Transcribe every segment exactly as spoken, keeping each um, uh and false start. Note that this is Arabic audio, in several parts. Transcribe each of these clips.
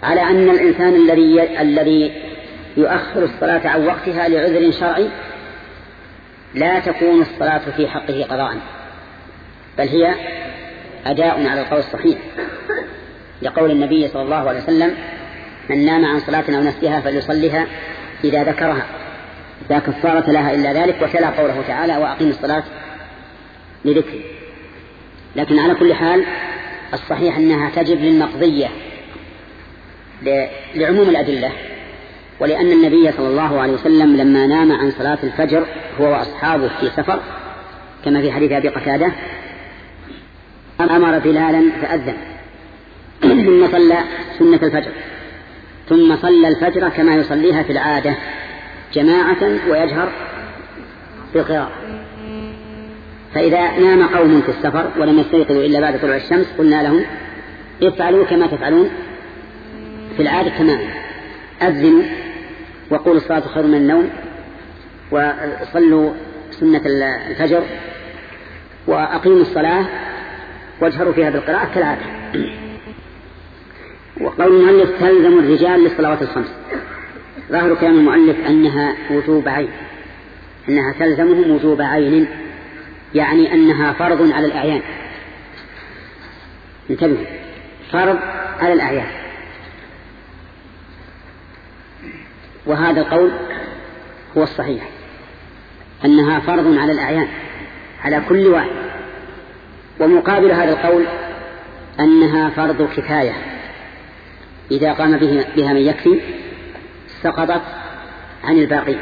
على أن الإنسان الذي الذي يؤخر الصلاة عن وقتها لعذر شرعي لا تكون الصلاة في حقه قضاء، بل هي أداء على القول الصحيح، لقول النبي صلى الله عليه وسلم: من نام عن صلاة أو نسيها فليصليها إذا ذكرها لا كفارة لها إلا ذلك، وتلا قوله تعالى: وأقيم الصلاة لذكر. لكن على كل حال الصحيح أنها تجب للمقضية لعموم الأدلة، ولأن النبي صلى الله عليه وسلم لما نام عن صلاة الفجر هو وأصحابه في سفر كما في حديث أبي قتادة أمر بلالا فأذن ثم صلى سنة الفجر، ثم صلى الفجر كما يصليها في العادة جماعة ويجهر بالقراءة. فإذا نام قوم في السفر ولم يستيقظوا إلا بعد طلوع الشمس قلنا لهم: افعلوا كما تفعلون في العادة تماما، أذنوا وقولوا الصلاة خير من النوم، وصلوا سنة الفجر، وأقيموا الصلاة واجهروا فيها بالقراءة كالعادة. وقول المؤلف: تلزم الرجال للصلوات الخمس. ظاهر كلام المؤلف أنها وجوب عين، أنها تلزمهم وجوب عين، يعني أنها فرض على الأعيان. انتبهوا، فرض على الأعيان. وهذا القول هو الصحيح، أنها فرض على الأعيان على كل واحد. ومقابل هذا القول أنها فرض كفاية، إذا قام بها من يكفي سقطت عن الباقي.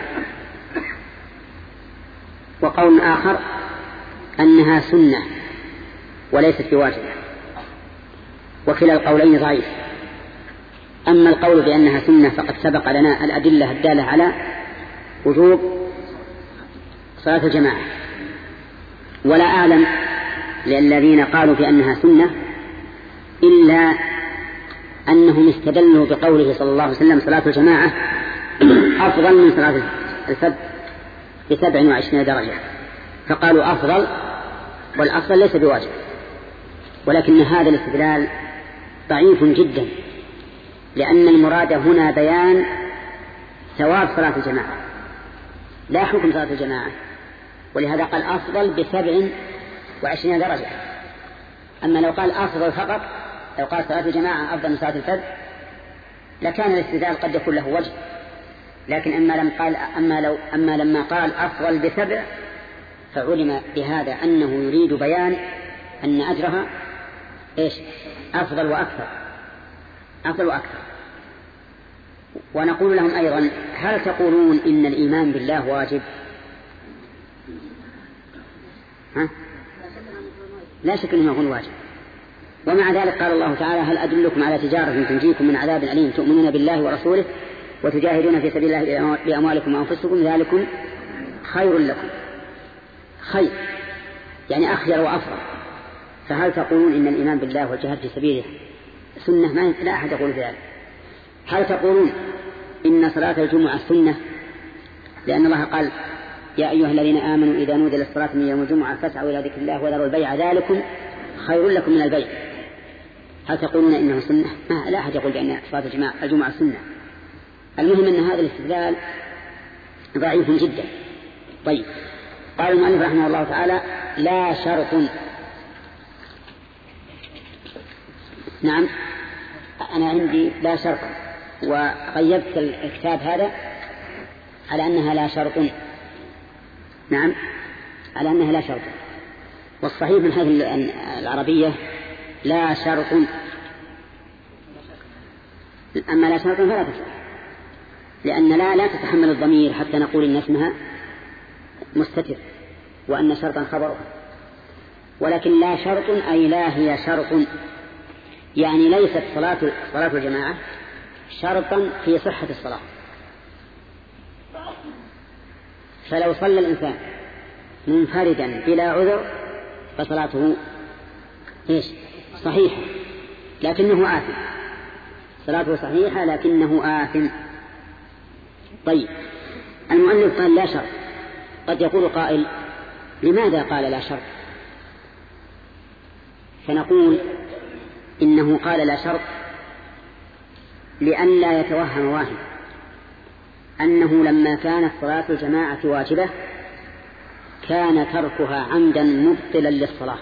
وقول آخر أنها سنة وليست بواجبة، وكلا القولين ضعيف. أما القول بأنها سنة فقد سبق لنا الأدلة الدالة على وجوب صلاة الجماعة، ولا أعلم للذين قالوا بأنها سنة إلا أنهم استدلوا بقوله صلى الله عليه وسلم: صلاة الجماعة أفضل من صلاة الفرد بسبع وعشرين درجة، فقالوا أفضل، والأفضل ليس بواجب. ولكن هذا الاستدلال ضعيف جدا، لأن المراد هنا بيان ثواب صلاة الجماعة لا حكم صلاة الجماعة، ولهذا قال أفضل بسبع وعشرين درجة. أما لو قال أفضل فقط، لو قال صلاة الجماعة أفضل من صلاة الفرد، لكان الاستدلال قد يكون له وجه. لكن أما, لم قال أما, لو أما لما قال أفضل بسبع، فعلم بهذا أنه يريد بيان أن أجرها إيش؟ أفضل وأكثر، أفضل وأكثر. ونقول لهم أيضا: هل تقولون إن الإيمان بالله واجب؟ ها؟ لا شك أنه يكون واجب. ومع ذلك قال الله تعالى: هل أدلكم على تجارة تنجيكم من عذاب أليم تؤمنون بالله ورسوله وتجاهدون في سبيل الله بأموالكم وأنفسكم ذلكم خير لكم. خير يعني أخير وأفضل. فهل تقولون إن الإيمان بالله والجهاد في سبيله سنة؟ ما لا أحد يقول ذلك. هل تقولون إن صلاة الجمعة سنة؟ لأن الله قال: يا أيها الذين آمنوا إذا نودي للصلاة من يوم الجمعة فاسعوا إلى ذكر الله وذروا البيع ذلكم خير لكم من البيع. هل تقولون إنه سنة؟ ما لا أحد يقول بأن صلاة الجمعة سنة. المهم أن هذا الاستدلال ضعيف جدا. طيب، قال المؤلف رحمه الله تعالى: لا شرط. نعم، أنا عندي لا شرط، وغيبت الكتاب هذا على أنها لا شرط. نعم، على أنها لا شرط. والصحيح من هذه العربية لا شرط. أما لا شرط فلا تصح، لأن لا لا تتحمل الضمير حتى نقول إن اسمها مستتر وأن شرطا خبره. ولكن لا شرط أي لا هي شرط، يعني ليست صلاة صلاة الجماعة شرطا في صحة الصلاة. فلو صلى الإنسان منفردا بلا عذر فصلاته إيش؟ صحيحة لكنه آثم. صلاته صحيحة لكنه آثم. طيب، المؤلف قال لا شرط. قد يقول قائل: لماذا قال لا شرط؟ فنقول إنه قال لا شرط لئلا يتوهم واهم أنه لما كانت صلاة الجماعة واجبة كان تركها عمدا مبطلا للصلاة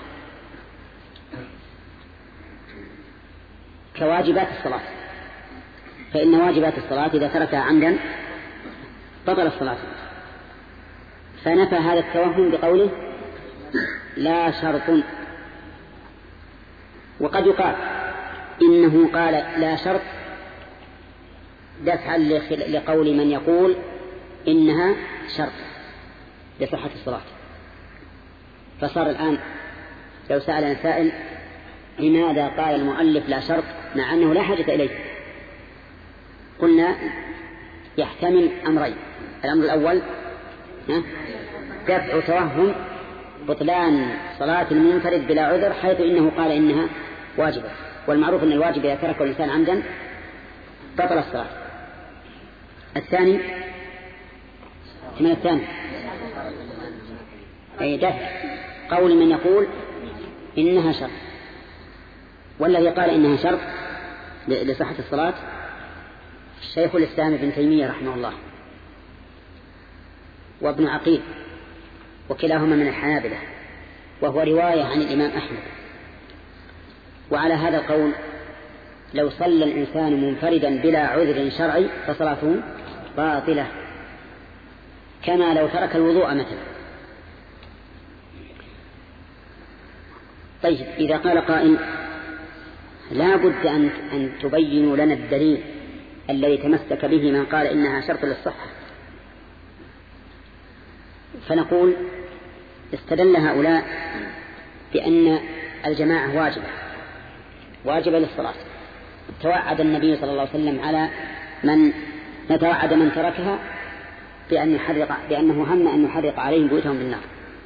كواجبات الصلاة، فإن واجبات الصلاة إذا تركها عمدا بطل الصلاة. فنفى هذا التوهم بقوله لا شرط. وقد يقال إنه قال لا شرط دفعا لقول من يقول إنها شرط لصحة الصلاة. فصار الآن لو سألنا سائل لماذا قال المؤلف لا شرط مع أنه لا حاجة إليه، قلنا يحتمل أمرين. الأمر الأول دفع توهم بطلان صلاة المنفرد بلا عذر حيث إنه قال إنها واجبة، والمعروف أن الواجب إذا تركه الإنسان عمدا بطل الصلاة. الثاني من الثاني أي دفع قول من يقول إنها شرط، والذي قال إنها شرط لصحة الصلاة الشيخ الإسلام ابن تيمية رحمه الله وابن عقيل، وكلاهما من الحنابلة، وهو رواية عن الإمام أحمد. وعلى هذا القول لو صلى الإنسان منفردا بلا عذر شرعي فصلاته باطلة كما لو ترك الوضوء مثلا. طيب إذا قال قائل لا بد أن, أن تبينوا لنا الدليل الذي تمسك به من قال إنها شرط للصحة، فنقول استدل هؤلاء بأن الجماعة واجبة واجبة للصلاة. توعد النبي صلى الله عليه وسلم على من نتوعد من تركها بأن يحرق بأنه هم أن يحرق عليهم بيوتهم بالنار.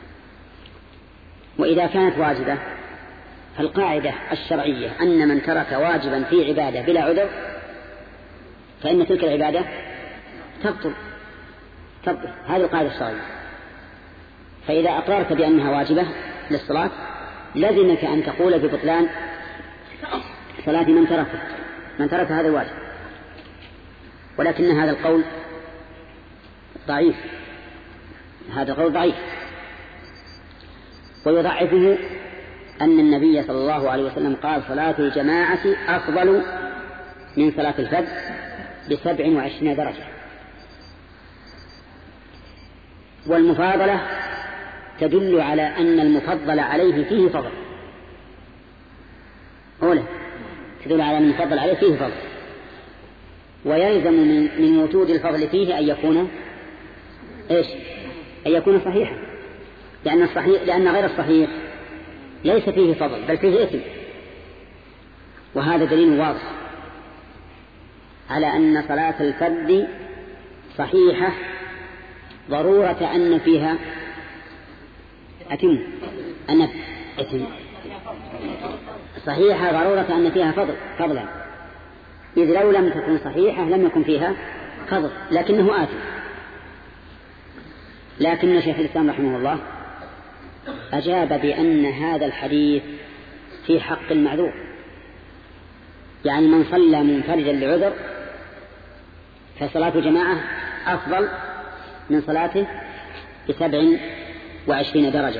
وإذا كانت واجبة فالقاعدة الشرعية أن من ترك واجبا في عبادة بلا عذر فإن تلك العبادة تبطل تبطل هذه القاعدة الشرعية. فإذا أقررت بأنها واجبة للصلاة لازمك أن تقول ببطلان صلاة من ترك من ترك هذا الواجب، ولكن هذا القول ضعيف هذا القول ضعيف ويضعفه أن النبي صلى الله عليه وسلم قال صلاة الجماعة أفضل من صلاة الفرد بسبع وعشرين درجة، والمفاضلة تدل على أن المفضل عليه فيه فضل. أولا تدل على أن المفضل عليه فيه فضل، ويلزم من, من وجود الفضل فيه أن يكون إيش؟ أن يكون صحيحا، لأن الصحيح لأن غير الصحيح ليس فيه فضل بل فيه إثم. وهذا دليل واضح على أن صلاة الفرد صحيحة ضرورة أن فيها أتم أن أتم صحيحة ضرورة أن فيها فضل فضلا، إذ لو لم تكن صحيحة لم يكن فيها فضل لكنه آتي. لكن شيخ الإسلام رحمه الله أجاب بأن هذا الحديث في حق المعذور، يعني من صلى منفردا لعذر فصلاة جماعة أفضل من صلاته بسبع وعشرين درجة.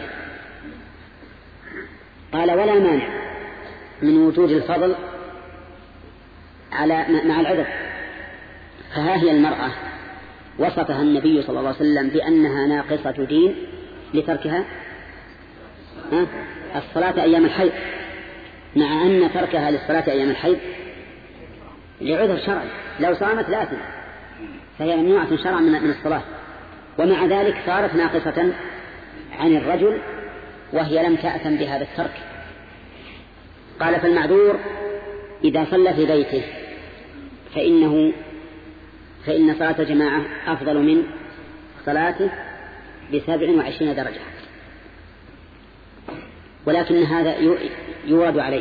قال ولا مانع من وجود الفضل على مع العذر. فها هي المرأة وصفها النبي صلى الله عليه وسلم بأنها ناقصة دين لتركها الصلاة أيام الحيض، مع أن تركها للصلاة أيام الحيض لعذر شرعي، لو صامت لا تنفع فهي ممنوعة شرعا من الصلاة، ومع ذلك صارت ناقصة عن الرجل وهي لم تأثم بهذا الترك. قال فالمعذور إذا صلى في بيته فإنه فإن صلاة الجماعة أفضل من صلاته بسبع وعشرين درجة. ولكن هذا يورد عليه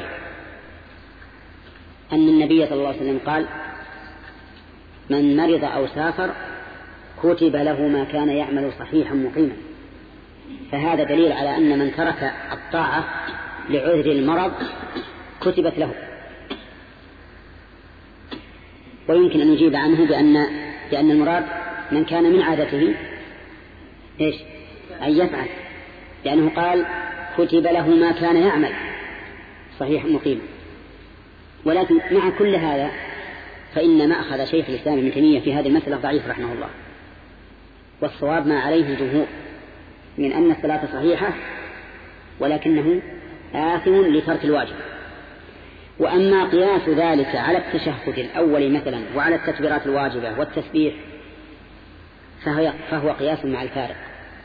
أن النبي صلى الله عليه وسلم قال من مرض أو سافر كتب له ما كان يعمل صحيحا مقيما، فهذا دليل على أن من ترك الطاعة لعذر المرض كتبت له. ويمكن أن نجيب عنه بأن, بأن المراد من كان من عادته إيش أن يفعل، لأنه قال كتب له ما كان يعمل صحيح مقيم. ولكن مع كل هذا فإن ما أخذ شيخ الإسلام ابن تيمية في هذه المسألة ضعيف رحمه الله، والصواب ما عليه الجمهور من أن الصلاة صحيحة ولكنه آثم لترك الواجب. وأما قياس ذلك على التشهد الأول مثلا وعلى التكبيرات الواجبة والتسبيح فهو, فهو قياس مع الفارق،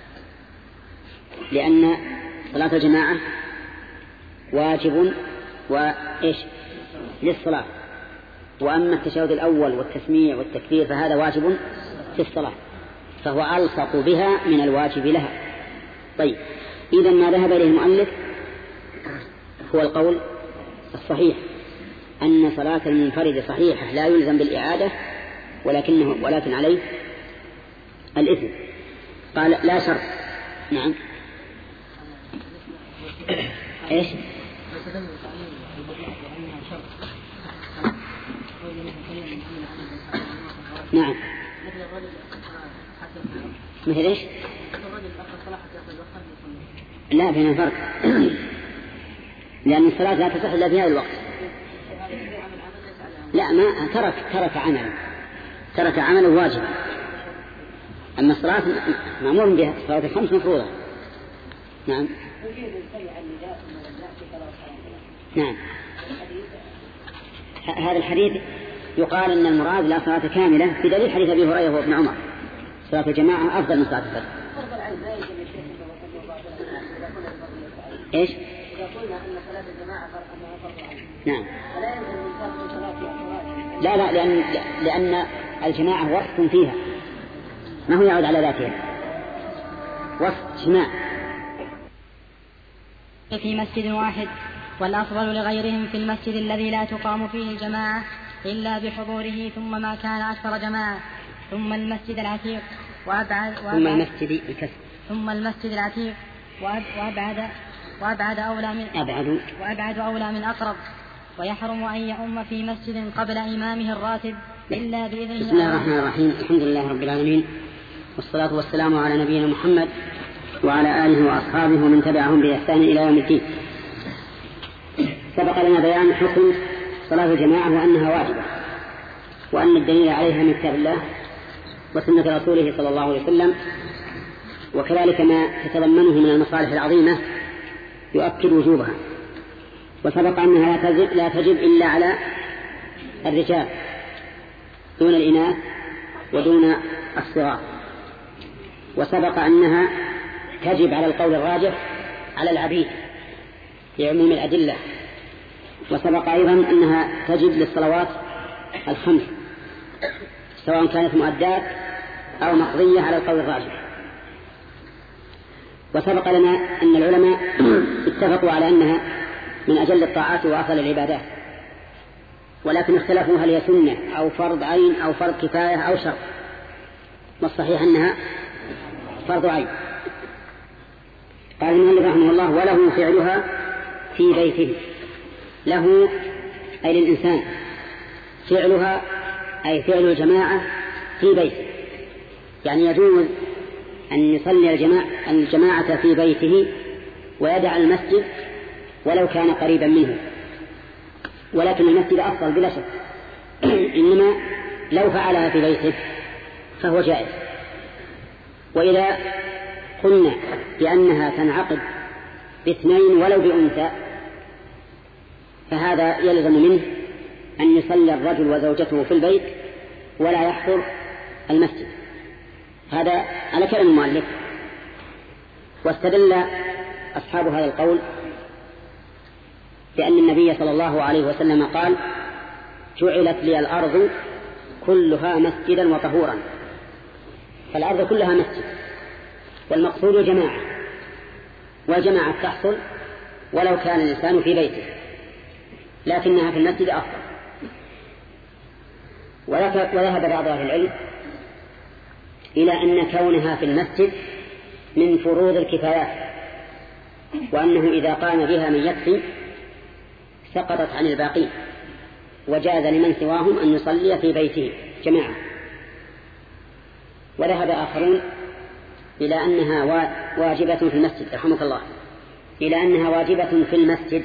لأن صلاة الجماعة واجب وإيش للصلاة، وأما التشهد الأول والتسميع والتكبير فهذا واجب في الصلاة، فهو ألصق بها من الواجب لها. طيب إذن ما ذهب إليه المؤلف هو القول الصحيح أن صلاة المنفرد صحيحة لا يلزم بالإعادة، ولكنه ولكن عليه الإثم. قال لا شرط. نعم إيش نعم مثل إيش لا بين الفرق لأن الصلاة لا تصح إلا في هذا الوقت. لا ما ترك ترك عملا ترك عملا واجبا، أما الصلاة مأمور بها، الصلاة الخمس مفروضة. نعم نعم هذا الحديث يقال أن المراد لا صلاة كاملة بدليل حديث أبي هريرة وابن عمر صلاة الجماعة أفضل من صلاة الفرد. إيش إذا قلنا أن صلاة الجماعة فرض عين نعم فلا يلزم من فرض صلاة لا لا لأن لأن الجماعة وصف فيها ما هو يعود على ذاتها، وصف جماع في مسجد واحد، والأفضل لغيرهم في المسجد الذي لا تقام فيه الجماعة إلا بحضوره ثم ما كان أكثر جماعة، ثم المسجد العتيق وأبعد, وأبعد ثم المسجد الكسر ثم المسجد العتيق وأبعد وأبعد أولى من أبعد وأبعد أولى من أقرب. ويحرم أن يؤم في مسجد قبل إمامه الراتب إلا بإذن. بسم الله الرحمن الرحيم، الحمد لله رب العالمين، والصلاة والسلام على نبينا محمد وعلى آله وأصحابه ومن تبعهم بإحسان إلى يوم الدين. سبق لنا بيان حكم صلاة الجماعة وأنها واجبة، وأن الدليل عليها من كتاب الله وسنة رسوله صلى الله عليه وسلم، وكذلك ما تتضمنه من المصالح العظيمة يؤكد وجوبها. وسبق أنها لا تجب, لا تجب إلا على الرجال دون الإناث ودون الصغار. وسبق أنها تجب على القول الراجح على العبيد في عموم الأدلة. وسبق أيضا أنها تجب للصلوات الخمس سواء كانت مؤدات أو مقضية على القول الراجح. وسبق لنا أن العلماء اتفقوا على أنها من أجل الطاعات وأفضل العبادات، ولكن اختلفوا هل هي سنة أو فرض عين أو فرض كفاية أو شرط. والصحيح أنها فرض عين. قال المؤلف رحمه الله وله فعلها في بيته. له أي للإنسان فعلها أي فعل الجماعة في بيته، يعني يجوز أن يصلي الجماعة, الجماعة في بيته ويدع المسجد ولو كان قريبا منه، ولكن المسجد أفضل بلا شك. إنما لو فعلها في بيته فهو جائز. وإذا قلنا بأنها تنعقد باثنين ولو بأنثى فهذا يلزم منه أن يصلي الرجل وزوجته في البيت ولا يحضر المسجد. هذا على كلام المؤلف. واستدل أصحاب هذا القول بأن النبي صلى الله عليه وسلم قال جعلت لي الأرض كلها مسجدا وطهورا، فالأرض كلها مسجد، والمقصود جماعة، والجماعة تحصل ولو كان الإنسان في بيته، لكنها في المسجد أفضل. وذهب بعض أهل العلم إلى أن كونها في المسجد من فروض الكفايات، وأنه إذا قام بها من يكفي سقطت عن الباقين، وجاز لمن سواهم أن يصلي في بيته جماعة. وذهب آخرون إلى أنها واجبة في المسجد رحمك الله إلى أنها واجبة في المسجد.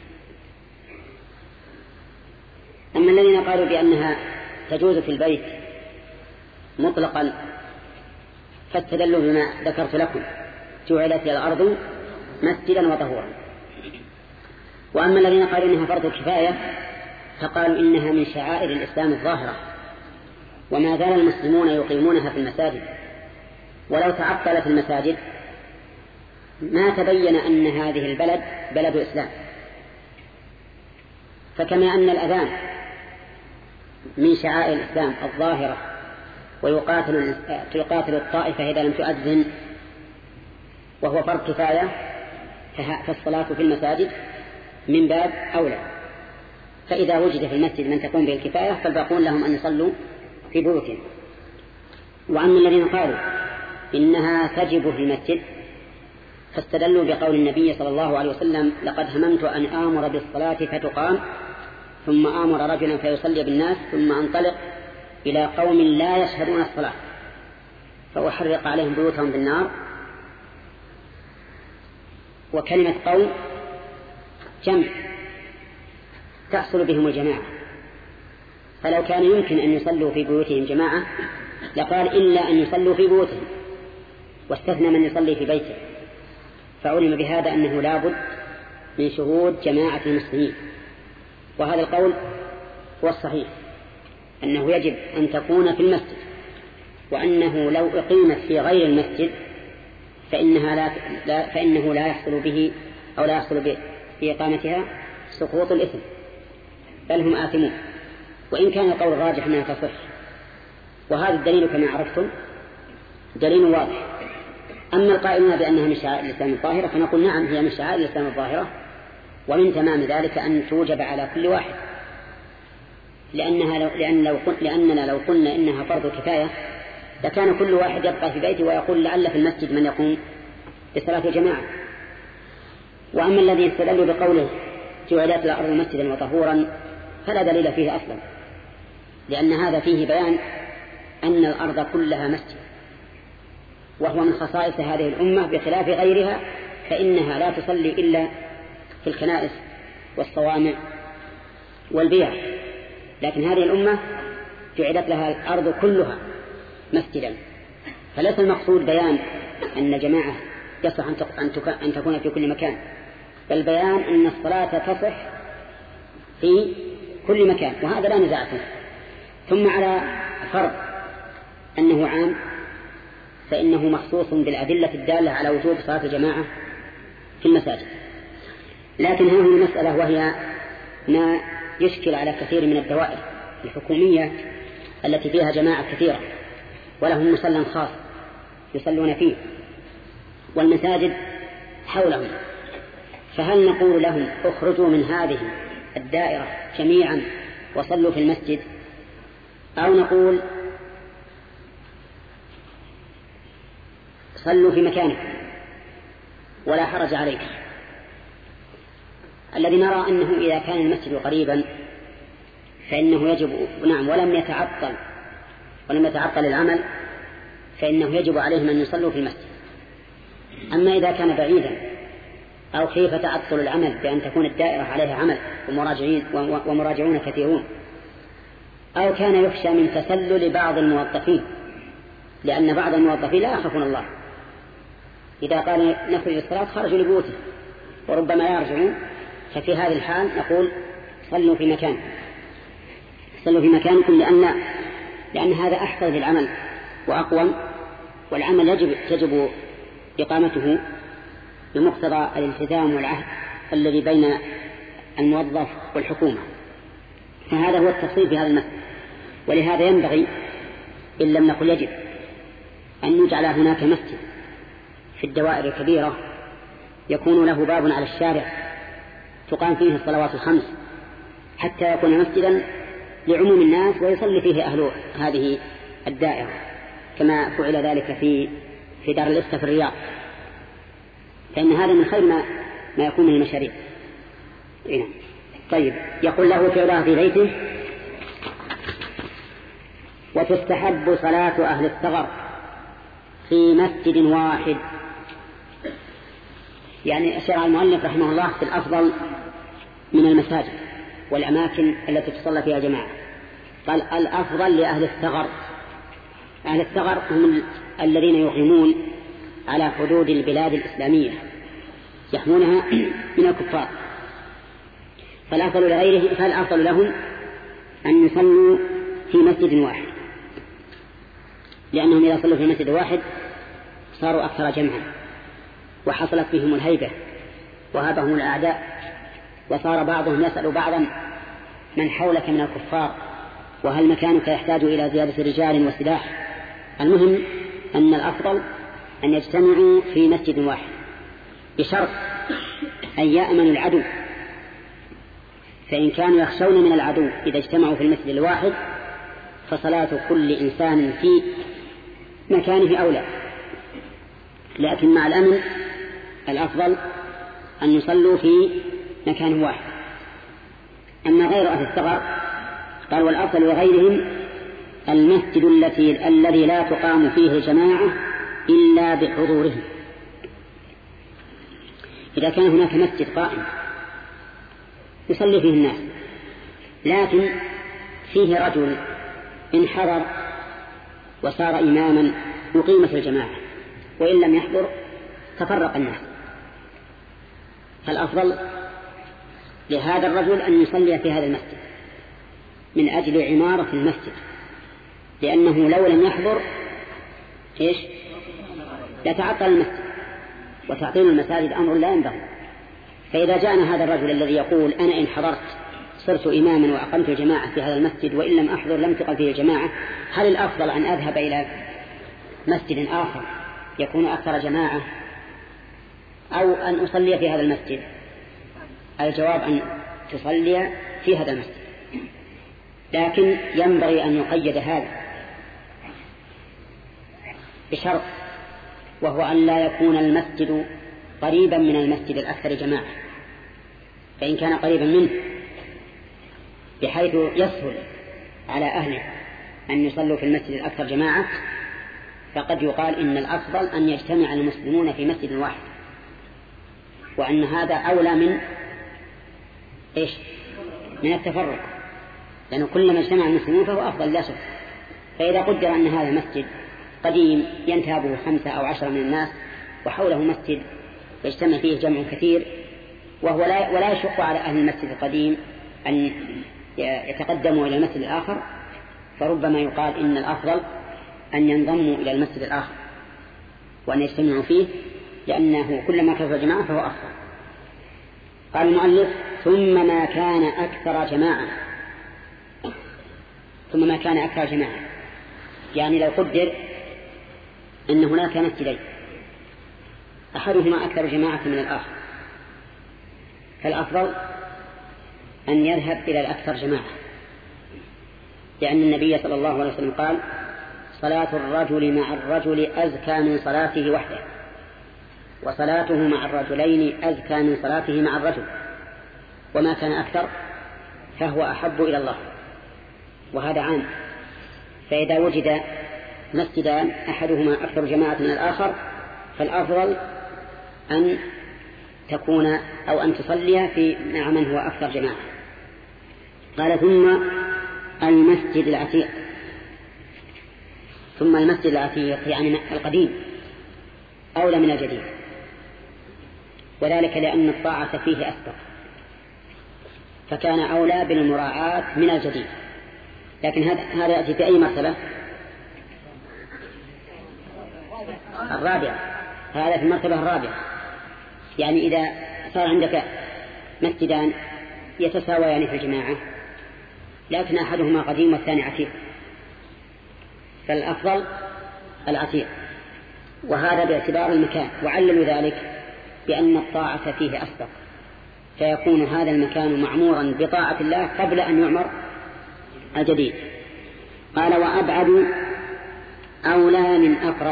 أما الذين قالوا بأنها تجوز في البيت مطلقا فاستدلوا بما ذكرت لكم جعلت الأرض مسجدا وطهورا. وأما الذين قالوا إنها فرض كفاية فقالوا إنها من شعائر الإسلام الظاهرة، وما زال المسلمون يقيمونها في المساجد، ولو تعطلت المساجد ما تبين أن هذه البلد بلد إسلام. فكما أن الأذان من شعائر الإسلام الظاهرة ويقاتل تقاتل الطائفة إذا لم تؤذن وهو فرض كفاية، فالصلاة في المساجد من باب أولى. فإذا وجد في المسجد من تقوم به الكفاية فالباقون لهم أن يصلوا في بيوتهم. وأما الذين قالوا إنها تجب في المسجد فاستدلوا بقول النبي صلى الله عليه وسلم لقد هممت أن آمر بالصلاة فتقام ثم آمر رجلا فيصلي بالناس ثم أنطلق إلى قوم لا يشهدون الصلاة فأحرق عليهم بيوتهم بالنار. وكلمة قوم جمع تحصل بهم الجماعة، فلو كان يمكن أن يصلوا في بيوتهم جماعة لقال إلا أن يصلوا في بيوتهم، واستثنى من يصلي في بيته، فعلم بهذا أنه لابد من شهود جماعة المسلمين. وهذا القول هو الصحيح، أنه يجب أن تكون في المسجد، وأنه لو أقيمت في غير المسجد فإنها لا لا فإنه لا يحصل به أو لا يحصل بإقامتها سقوط الإثم، بل هم آثمون، وإن كان القول الراجح أنها تصح. وهذا الدليل كما عرفتم دليل واضح. أما القائلون بأنها من شعائر الإسلام الظاهرة فنقول نعم هي من شعائر الإسلام الظاهرة، ومن تمام ذلك أن توجب على كل واحد، لأنها لو لأن لو لأننا لو قلنا إنها فرض كفاية لكان كل واحد يبقى في بيته ويقول لعل في المسجد من يقوم بصلاة الجماعة. وأما الذي استدلوا بقوله جعلت الأرض مسجدا وطهورا فلا دليل فيه أصلا، لأن هذا فيه بيان أن الأرض كلها مسجد، وهو من خصائص هذه الأمة بخلاف غيرها، فإنها لا تصلي إلا في الكنائس والصوامع والبيع، لكن هذه الأمة جعلت لها الأرض كلها مسجدا. فليس المقصود بيان أن جماعة يصح أن تكون في كل مكان، بل بيان أن الصلاة تصح في كل مكان، وهذا لا نزاع فيه. ثم على فرض أنه عام فإنه مخصوص بالأدلة الدالة على وجوب صلاة الجماعة في المساجد. لكن هذه المسألة وهي ما يشكل على كثير من الدوائر الحكومية التي فيها جماعة كثيرة ولهم مصلى خاص يصلون فيه والمساجد حولهم، فهل نقول لهم اخرجوا من هذه الدائرة جميعا وصلوا في المسجد، أو نقول صلوا في مكانكم ولا حرج عليكم؟ الذي نرى أنه إذا كان المسجد قريبا فإنه يجب نعم ولم يتعطل ولم يتعطل العمل فإنه يجب عليهم أن يصلوا في المسجد. أما إذا كان بعيدا أو كيف تعطل العمل بأن تكون الدائرة عليها عمل ومراجعين ومراجعون كثيرون، أو كان يخشى من تسلل بعض الموظفين، لأن بعض الموظفين لا يخافون الله، إذا قال نخرج الصلاة خرجوا لبيوته وربما يرجعون، ففي هذه الحال نقول صلوا في مكان صلوا في مكانكم، لأن لأن هذا أحفظ للعمل وأقوم، والعمل يجب تجب إقامته بمقتضى الالتزام والعهد الذي بين الموظف والحكومة. فهذا هو التفصيل في هذا المسألة. ولهذا ينبغي إن لم نقل يجب أن يجعل هناك مسجد في الدوائر الكبيرة يكون له باب على الشارع تقام فيه الصلوات الخمس حتى يكون مسجدا لعموم الناس ويصلي فيه أهل هذه الدائرة، كما فعل ذلك في في دار الإفتاء في الرياض، فإن هذا من خير ما, ما يكون من المشاريع. طيب، يقول له فعلها في بيته وتستحب صلاة أهل الثغر في مسجد واحد. يعني أشار المؤلف رحمه الله في الأفضل من المساجد والأماكن التي تصلى فيها جماعة، قال الأفضل لأهل الثغر. أهل الثغر هم الذين يقيمون على حدود البلاد الإسلامية يحمونها من الكفار، فالأفضل لغيره فالأفضل لهم أن يصلوا في مسجد واحد، لأنهم إذا صلوا في مسجد واحد صاروا أكثر جمعا وحصلت بهم الهيبة وهابهم الأعداء، وصار بعضهم يسأل بعضا من حولك من الكفار وهل مكانك يحتاج إلى زيادة رجال وسلاح. المهم أن الأفضل أن يجتمعوا في مسجد واحد بشرط أن يأمن العدو، فإن كانوا يخشون من العدو إذا اجتمعوا في المسجد الواحد فصلاة كل إنسان في مكانه أولى، لكن مع الأمن الأفضل أن يصلوا في مكان واحد. أما غير أهل الثغر قال والأفضل وغيرهم المسجد التي الذي لا تقام فيه الجماعة إلا بحضورهم. إذا كان هناك مسجد قائم يصلي فيه الناس لكن فيه رجل انحضر وصار إماما يقيمة الجماعة وإن لم يحضر تفرق الناس، فالأفضل لهذا الرجل أن يصلي في هذا المسجد من أجل عمارة المسجد، لأنه لو لم يحضر إيش يتعطل المسجد، وتعطيل المساجد أمر لا ينبغي. فإذا جاءنا هذا الرجل الذي يقول أنا إن حضرت صرت إماما وأقمت الجماعة في هذا المسجد وإن لم أحضر لم تقل فيه الجماعة، هل الأفضل أن أذهب إلى مسجد آخر يكون أكثر جماعة أو أن أصلي في هذا المسجد؟ الجواب أن تصلي في هذا المسجد، لكن ينبغي أن يقيد هذا بشرط، وهو أن لا يكون المسجد قريبا من المسجد الأكثر جماعة. فإن كان قريبا منه بحيث يسهل على أهله أن يصلوا في المسجد الأكثر جماعة فقد يقال إن الأفضل أن يجتمع المسلمون في مسجد واحد، وأن هذا أولى من إيش من التفرق، لأنه كلما اجتمع المسلمون فهو أفضل لا شك. فإذا قدر أن هذا مسجد قديم ينتابه خمسة أو عشرة من الناس وحوله مسجد يجتمع فيه جمع كثير وهو لا ولا يشق على أهل المسجد القديم أن يتقدموا إلى المسجد الآخر، فربما يقال إن الأفضل أن ينضموا إلى المسجد الآخر وأن يجتمعوا فيه، لأنه كلما كثر جماعة فهو أفضل. قال المؤلف ثم ما كان أكثر جماعة ثم ما كان أكثر جماعة يعني لو قدر أن هناك مسجدين أحدهما أكثر جماعة من الآخر فالأفضل أن يذهب إلى الأكثر جماعة، لأن النبي صلى الله عليه وسلم قال صلاة الرجل مع الرجل أزكى من صلاته وحده وصلاته مع الرجلين أزكى من صلاته مع الرجل، وما كان أكثر فهو أحب إلى الله، وهذا عام. فإذا وجد مسجدان أحدهما أكثر جماعة من الآخر فالأفضل أن تكون أو أن تصلي في مع من هو أكثر جماعة. قال ثم المسجد العتيق ثم المسجد العتيق يعني القديم أولى من الجديد، وذلك لأن الطاعة فيه أسبق فكان أولى بالمراعاة من الجديد. لكن هذا هذا يأتي في أي مرتبة؟ الرابعة. هذا في المرتبة الرابعة، يعني إذا صار عندك مسجدان يتساويان في الجماعة لكن أحدهما قديم والثاني عتيق فالأفضل العتيق، وهذا باعتبار المكان، وعللوا ذلك بأن الطاعة فيه أسبق فيكون هذا المكان معمورا بطاعة الله قبل أن يعمر الجديد. قال وأبعد أولى من أقرب.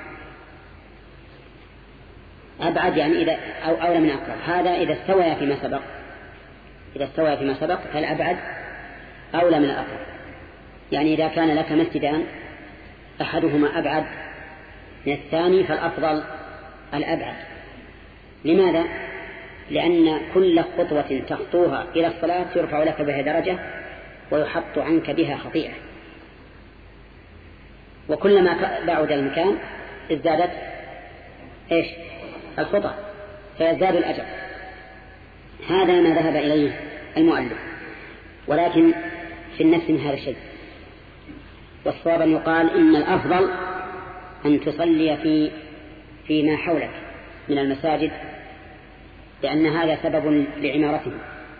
أبعد يعني إذا أو أولى من أقرب، هذا إذا استوى فيما سبق إذا استوى فيما سبق فالأبعد أولى من الأقرب. يعني إذا كان لك مسجدان أحدهما أبعد من الثاني فالأفضل الأبعد. لماذا؟ لأن كل خطوة تخطوها إلى الصلاة يرفع لك بها درجة ويحط عنك بها خطيئة، وكلما بعد المكان ازدادت إيش الخطأ فيزداد الأجر. هذا ما ذهب إليه المؤلف، ولكن في النفس من هذا الشيء. والصواب أن يقال إن الأفضل أن تصلي في فيما حولك من المساجد، لأن هذا سبب لعمارته،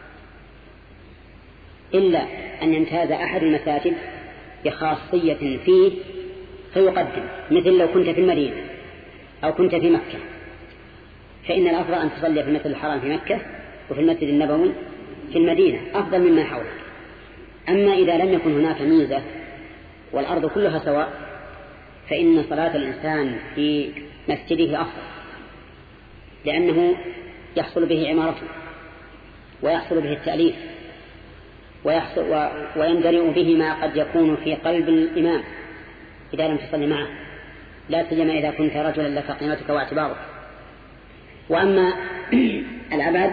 إلا أن يمتاز أحد المساجد بخاصية فيه فيقدم، مثل لو كنت في المدينة أو كنت في مكة، فإن الأفضل أن تصلي في المسجد الحرام في مكة وفي المسجد النبوي في المدينة أفضل مما حولك. أما إذا لم يكن هناك ميزة والأرض كلها سواء فإن صلاة الإنسان في مسجده أفضل، لأنه يحصل به عمارته ويحصل به التأليف ويحصل و... ويندرئ به ما قد يكون في قلب الإمام إذا لم تصلي معه، لا سيما إذا كنت رجلا لك قيمتك واعتبارك. وأما الأبعد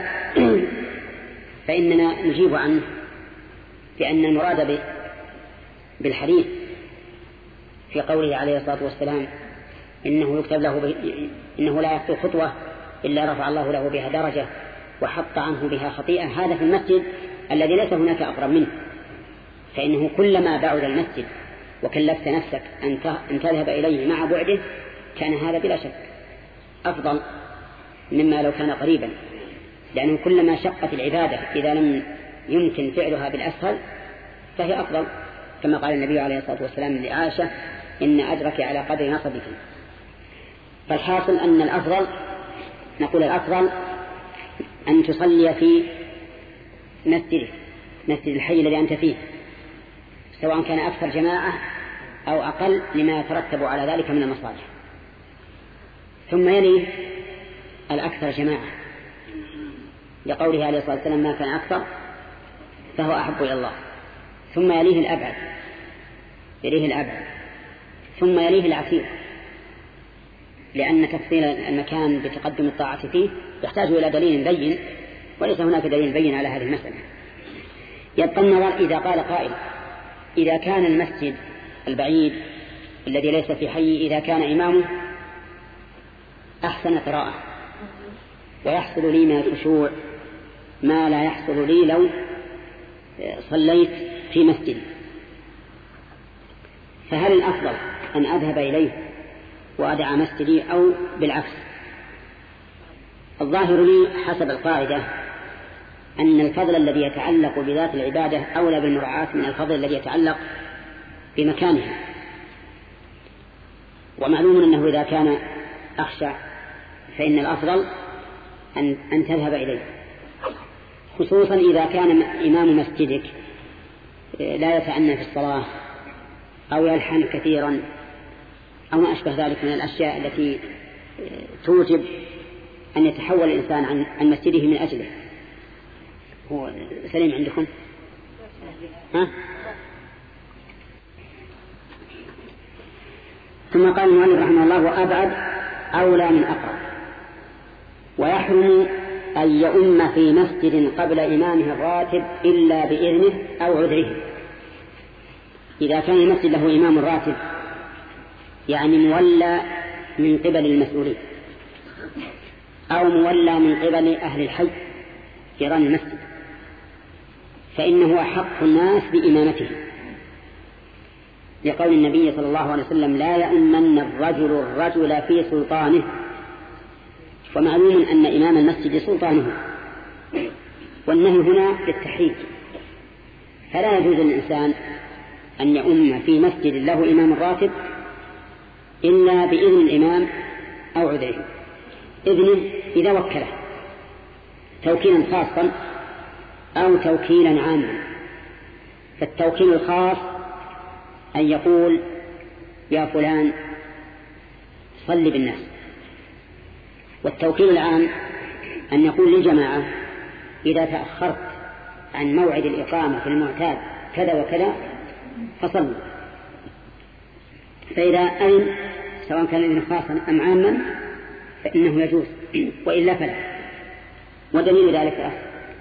فإننا نجيب عنه بأن المراد ب... بالحديث في قوله عليه الصلاة والسلام إنه يكتب له ب... إنه لا يخطو خطوة إلا رفع الله له بها درجة وحط عنه بها خطيئة، هذا في المسجد الذي ليس هناك أقرب منه، فإنه كلما بعد المسجد وكلفت نفسك أن تذهب إليه مع بعده كان هذا بلا شك أفضل مما لو كان قريبا، لأنه كلما شقت العبادة إذا لم يمكن فعلها بالأسهل فهي أفضل، كما قال النبي عليه الصلاة والسلام لعائشة إن أجرك على قدر نصبك. فالحاصل أن الأفضل نقول الأفضل أن تصلي في مسجد مسجد الحي الذي أنت فيه، سواء كان أكثر جماعة أو أقل لما يترتب على ذلك من المصالح. ثم يليه الأكثر جماعة لقوله عليه الصلاة والسلام ما كان أكثر فهو أحب إلى الله. ثم يليه الأبعد يليه الأبعد ثم يليه العسير، لأن تفصيل المكان بتقدم الطاعة فيه يحتاج إلى دليل بين، وليس هناك دليل بين على هذه المسألة. يبقى النظر إذا قال قائل إذا كان المسجد البعيد الذي ليس في حي إذا كان إمامه أحسن قراءة ويحصل لي من الخشوع ما لا يحصل لي لو صليت في مسجد، فهل الأفضل أن أذهب إليه وأدع مسجدي أو بالعكس؟ الظاهر لي حسب القاعدة أن الفضل الذي يتعلق بذات العبادة أولى بالمراعاة من الفضل الذي يتعلق بمكانها. ومعلوم أنه إذا كان أخشع فإن الأفضل أن, أن تذهب إليه، خصوصا إذا كان إمام مسجدك لا يتعنى في الصلاة أو يلحن كثيرا أو ما أشبه ذلك من الأشياء التي توجب أن يتحول الإنسان عن, عن مسجده من أجله. هو سليم عندكم؟ ها؟ ثم قال المؤلف رحمه الله وأبعد أولى من أقرب، ويحرم أن يؤم في مسجد قبل إمامه الراتب إلا بإذنه أو عذره. إذا كان المسجد له إمام راتب يعني مولى من قبل المسؤولين أو مولى من قبل أهل الحي جيران المسجد فإنه حق الناس بإمامته، لقول النبي صلى الله عليه وسلم لا يؤمن الرجل الرجل في سلطانه، ومعلوم أن إمام المسجد سلطانه، والنهي هنا للتحريج، فلا يجوز للإنسان أن يؤم في مسجد له إمام راتب إلا بإذن الإمام أو عذره. إذنه إذا وكله توكيلا خاصا أو توكيلا عاما. فالتوكيل الخاص أن يقول يا فلان صل بالناس، والتوكيل العام أن يقول للجماعة إذا تأخرت عن موعد الإقامة في المعتاد كذا وكذا فصلوا. فإذا أذن سواء كان الإذن خاصا أم عاما فإنه يجوز، وإلا فلا. ودليل ذلك أخر.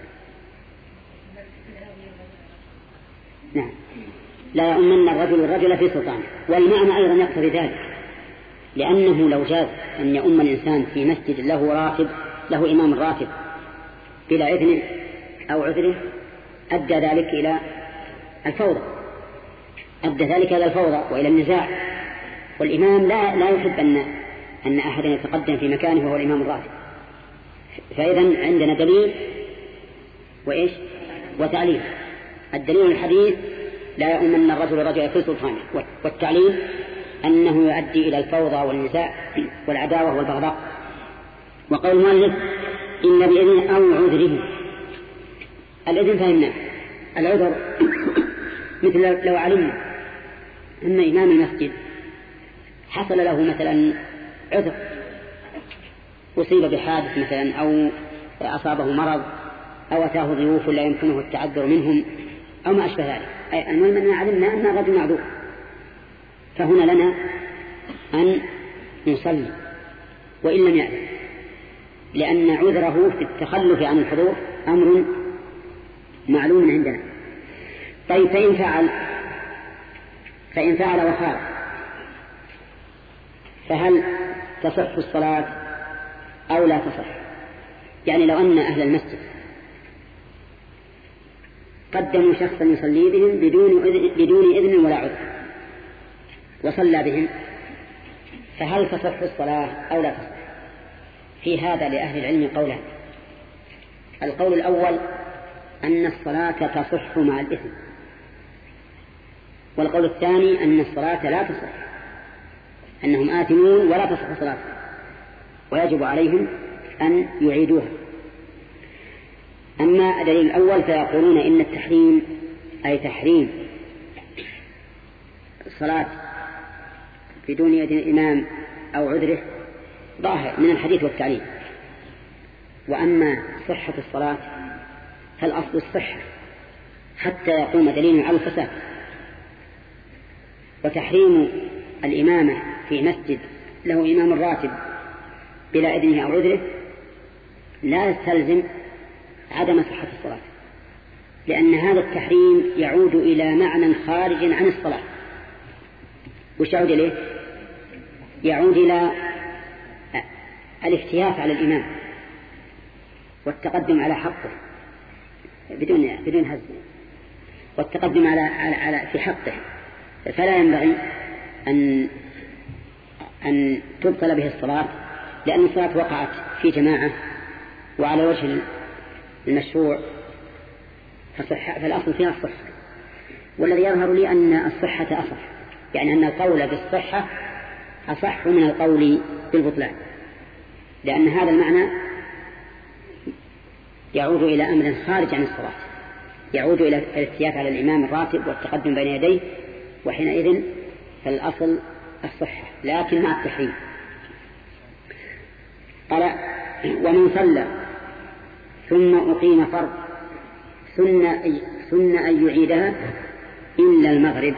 نعم، لا يؤمن الرجل الرجل في سلطانه. والمعنى أيضا يقتضي ذلك، لأنه لو جاز أن يؤم الإنسان في مسجد له راتب له إمام راتب بلا إذن أو عذره أدى ذلك إلى الفوضى أدى ذلك إلى الفوضى وإلى النزاع، والإمام لا لا يحب أن أن أحدا يتقدم في مكانه وهو الإمام الراتب. فإذا عندنا دليل وإيش وتعليل. الدليل الحديث لا يؤمن الرجل رجل في سلطانه، والتعليل أنه يؤدي إلى الفوضى والنزاع والعداوة والبغضاء. وقول المؤلف إن بإذن أو عذره، الإذن فهمنا العذر مثل لو علمنا أن إمام المسجد حصل له مثلا عذر، أصيب بحادث مثلا أو أصابه مرض أو أتاه ضيوف لا يمكنه التعذر منهم أو ما أشبه ذلك. أي المهم أننا علمنا أن الرجل معذور، فهنا لنا أن نصلي وإن لم يأذن، لأن عذره في التخلف عن الحضور أمر معلوم عندنا. طيب فإن فعل فإن فعل وخالف فهل تصح الصلاة أو لا تصح؟ يعني لو أن أهل المسجد قدموا شخصا يصلي بهم بدون إذن, بدون إذن ولا عذر وصلى بهم، فهل تصح الصلاة أو لا تصح؟ في هذا لأهل العلم قولان. القول الأول أن الصلاة تصح مع الإثم، والقول الثاني أن الصلاة لا تصح، أنهم آثمون ولا تصح صلاة ويجب عليهم أن يعيدوها. أما دليل الأول فيقولون إن التحريم أي تحريم الصلاة بدون إذن الإمام أو عذره ظاهر من الحديث والتعليم. وأما صحة الصلاة فالأصل الصحة حتى يقوم دليل على الفساد. وتحريم الإمامة في مسجد له إمام راتب بلا إذنه أو عذره لا يستلزم عدم صحة الصلاة، لأن هذا التحريم يعود إلى معنى خارج عن الصلاة. وش يعود إليه؟ يعود إلى الافتياف على الإمام والتقدم على حقه بدون بدون هزم، والتقدم على على, على في حقه. فلا ينبغي أن أن تبطل به الصلاة، لأن الصلاة وقعت في جماعة وعلى وجه المشروع فصح، فالأصل فيها الصحة. والذي يظهر لي أن الصحة أصح، يعني أن القول بالصحة أصح من القول بالبطلان، لأن هذا المعنى يعود إلى أمر خارج عن الصلاة، يعود إلى الاستياف على الإمام الراتب والتقدم بين يديه، وحينئذ فالأصل الصحة لكن مع التحريم. قال ومن صلى ثم أقيم فرض سنة سن أن يعيدها إلا المغرب.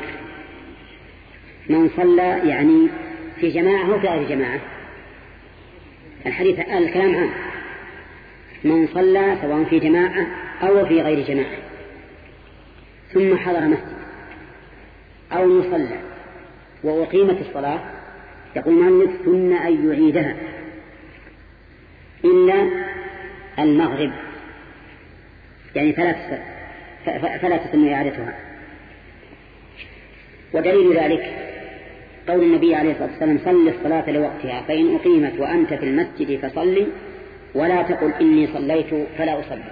من صلى يعني في جماعة وفي غير جماعة، الحديث الكلام عام، من صلى سواء في جماعة أو في غير جماعة ثم حضر مسجد أو يصلى وأقيمت الصلاة يقول مالك سن أن يعيدها إلا المغرب، يعني فلا فلا تسن إعادتها. ودليل ذلك قول النبي عليه الصلاة والسلام صل الصلاة لوقتها فإن أقيمت وأنت في المسجد فصلي ولا تقل إني صليت فلا أصلي.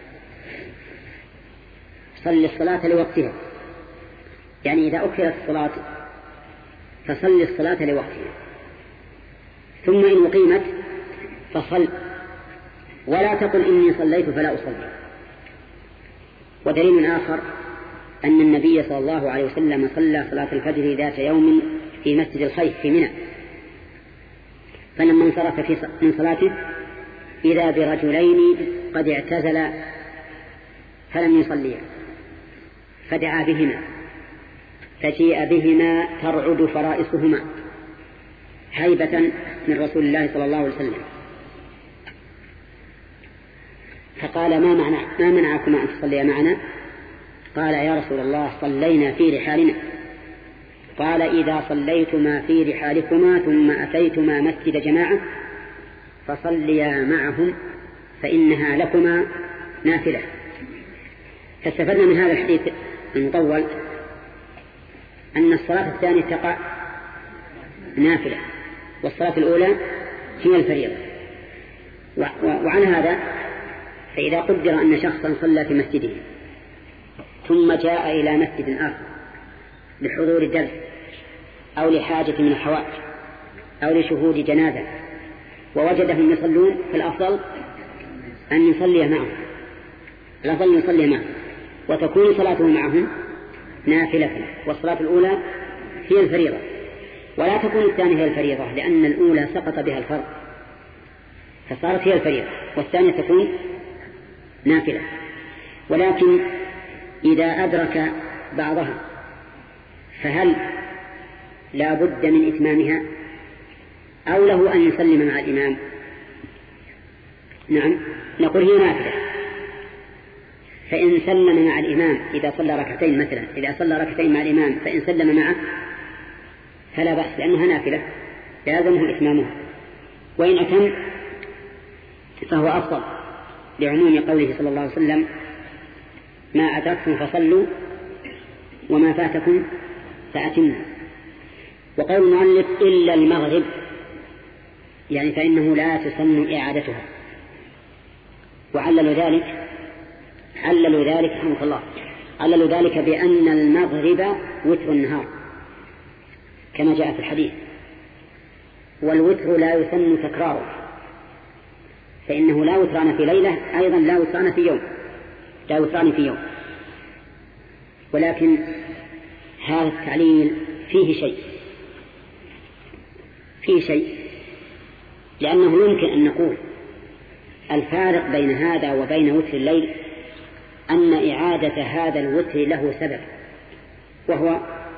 صل الصلاة لوقتها، يعني إذا أكثرت الصلاة فصل الصلاة لوقتها، ثم إن أقيمت فصل ولا تقل إني صليت فلا أصلي. ودليل آخر أن النبي صلى الله عليه وسلم صلى صلاة الفجر ذات يوم في مسجد الخيف في منى، فلما انصرف من صلاته إذا برجلين قد اعتزل فلم يصليا، فدعا بهما فجيء بهما ترعد فرائصهما هيبة من رسول الله صلى الله عليه وسلم، فقال ما, معنى ما منعكما أن تصليا معنا؟ قال يا رسول الله صلينا في رحالنا. قال إذا صليتما في رحالكما ثم أتيتما مسجد جماعة فصليا معهم فإنها لكما نافلة. فاستفدنا من هذا الحديث المطول أن الصلاة الثانية تقع نافلة والصلاة الأولى هي الفريضة. وعن هذا فإذا قدر أن شخصا صلى في مسجده ثم جاء إلى مسجد آخر لحضور درس أو لحاجة من الحوائج أو لشهود جنازة ووجدهم يصلون، فالأفضل أن يصلي معهم الأفضل أن يصلي معهم وتكون صلاته معهم نافلة، والصلاة الأولى هي الفريضة ولا تكون الثانية هي الفريضة، لأن الأولى سقط بها الفرض فصارت هي الفريضة والثانية تكون نافلة. ولكن إذا أدرك بعضها فهل لا بد من إتمامها أو له أن يسلم مع الإمام؟ نعم، نقول هي نافلة. فإن سلم مع الإمام إذا صلى ركعتين مثلا، إذا صلى ركعتين مع الإمام فإن سلم معه فلا بأس لأنها نافلة لازمه إتمامها، وإن أتم فهو أفضل لعموم قوله صلى الله عليه وسلم ما أدركتم فصلوا وما فاتكم فأتموا. وقول المؤلف إلا المغرب يعني فإنه لا تسن إعادتها، وعللوا ذلك عللوا ذلك رحمه الله عللوا ذلك بأن المغرب وتر النهار كما جاء في الحديث، والوتر لا يسن تكراره فإنه لا وتران في ليلة أيضا لا وتران في يوم لا وتران في يوم ولكن هذا التعليل فيه شيء فيه شيء لأنه يمكن أن نقول الفارق بين هذا وبين وتر الليل أن إعادة هذا الوتر له سبب، وهو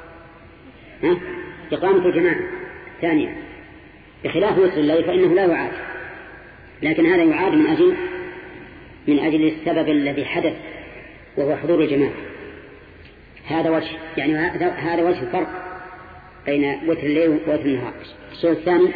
إقامة الجماعة ثانيا، بخلاف وتر الليل فإنه لا يعاد، لكن هذا يعاد من أجل من أجل السبب الذي حدث وهو حضور الجماعة. هذا وجه يعني هذا وجه الفرق بين وتر الليل ووتر النهار. الشيء الثاني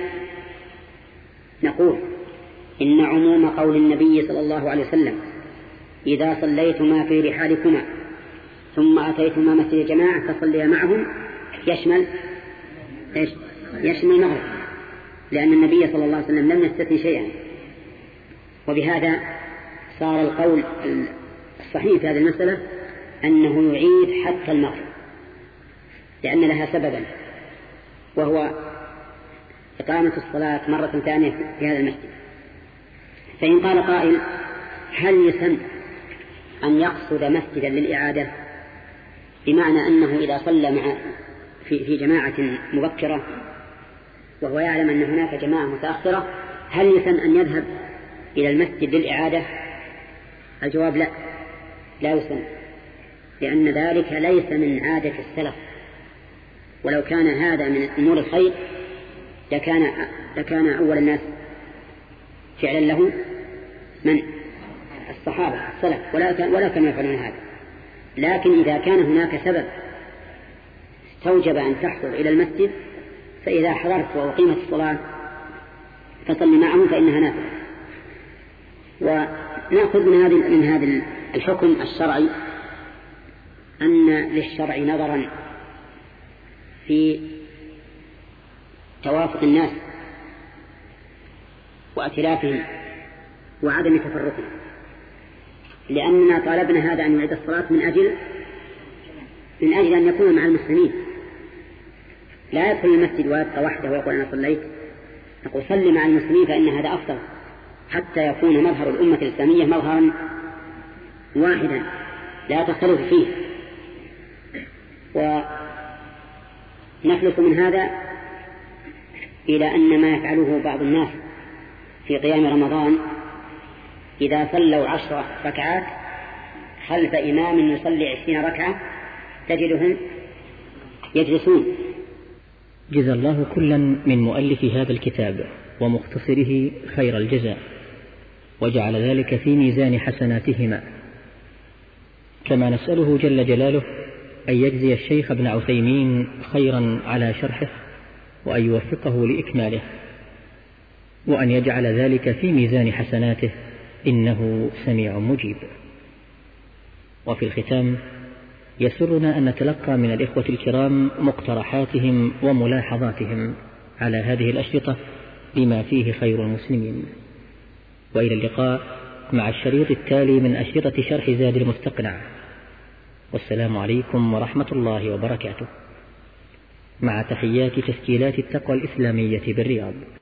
نقول إن عموم قول النبي صلى الله عليه وسلم إذا صليتما في رحالكما ثم أتيتما مسجد جماعة فصليا معهم يشمل إيش؟ يشمل المغرب، لأن النبي صلى الله عليه وسلم لم يستثني شيئا، وبهذا صار القول الصحيح في هذه المسألة أنه يعيد حتى المغرب لأن لها سببا وهو إقامة الصلاة مرة ثانية في هذا المسجد. فإن قال قائل هل يسن أن يقصد مسجدا للإعادة بمعنى أنه إذا صلى مع في, في جماعة مبكرة وهو يعلم أن هناك جماعة متأخرة هل يسن أن يذهب إلى المسجد للإعادة؟ الجواب لا لا يسن، لأن ذلك ليس من عادة السلف، ولو كان هذا من أمور الخير لكان, لكان أول الناس فعلا له من الصحابة السلف ولا, ولا كانوا يفعلون هذا. لكن إذا كان هناك سبب استوجب أن تحضر إلى المسجد فإذا حضرت وأقيمت الصلاة فصل معهم فإنها نافلة. ونأخذ من هذا من هذا الحكم الشرعي أن للشرع نظرا في توافق الناس وأتلافهم وعدم تفرقهم، لأننا طالبنا هذا أن يعيد الصلاة من أجل من أجل أن يكون مع المسلمين، لا يدخل المسجد ويبقى وحده ويقول أنا صليت، نقول صلي مع المسلمين فإن هذا أفضل حتى يكون مظهر الأمة الإسلامية مظهرا واحدا لا تختلف فيه. ونخلص من هذا إلى أن ما يفعله بعض الناس في قيام رمضان إذا صلوا عشر ركعات خلف إمام يصلي عشرين ركعة تجدهم يجلسون. جزا الله كلا من مؤلف هذا الكتاب ومختصره خير الجزاء، وجعل ذلك في ميزان حسناتهما، كما نسأله جل جلاله أن يجزي الشيخ ابن عثيمين خيرا على شرحه، وأن يوفقه لإكماله، وأن يجعل ذلك في ميزان حسناته، إنه سميع مجيب. وفي الختام يسرنا أن نتلقى من الإخوة الكرام مقترحاتهم وملاحظاتهم على هذه الأشرطة بما فيه خير المسلمين. وإلى اللقاء مع الشريط التالي من أشرطة شرح زاد المستقنع، والسلام عليكم ورحمة الله وبركاته، مع تحيات تسجيلات التقوى الإسلامية بالرياض.